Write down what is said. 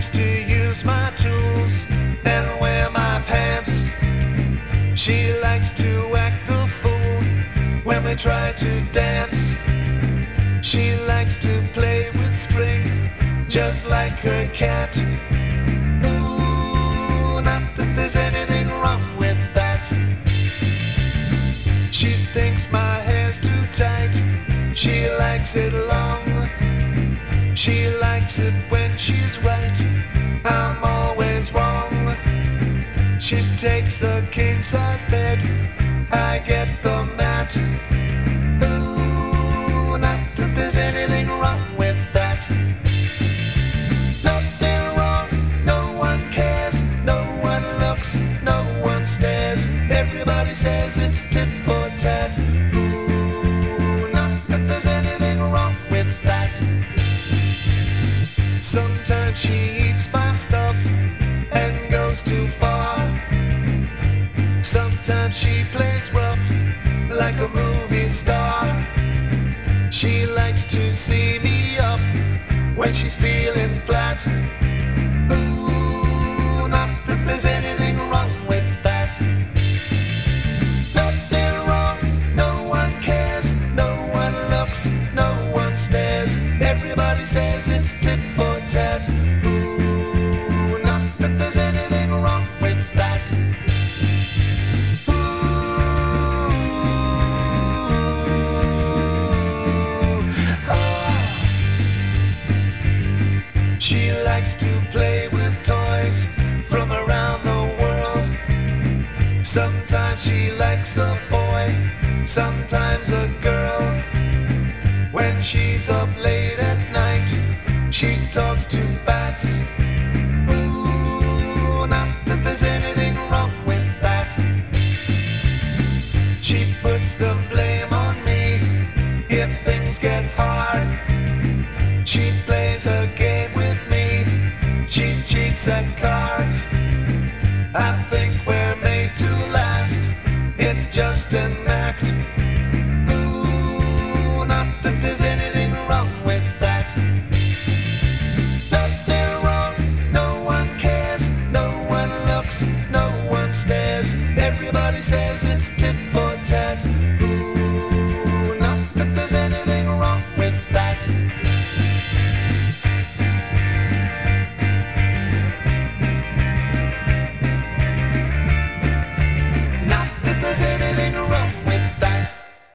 likes to use my tools and wear my pants. She likes to act the fool when we try to dance. She likes to play with string just like her cat. Ooh, not that there's anything wrong with that. She thinks my hair's too tight. She likes it long. She likes it when she's right. I'm always wrong. She takes the king-size bed. I get the mat. Ooh, not that there's anything wrong with that. Nothing wrong. No one cares. No one looks. No one stares. Everybody says it's tit for tat. Ooh, not that there's anything wrong with that. Sometimes she eats my stuff and goes too far. Sometimes she plays rough like a movie star. She likes to see me up when she's feeling flat. Ooh, not that there's anything wrong with that. Nothing wrong, no one cares, no one looks, no one stares. Everybody says it's tit for tat. Ooh, not that there's anything wrong with that. Ooh, ah. She likes to play with toys from around the world. Sometimes she likes a boy, sometimes a girl. When she's up late at night, she talks to bats. Ooh, not that there's anything wrong with that. She puts the blame on me if things get hard. She plays a game with me. She cheats at cards.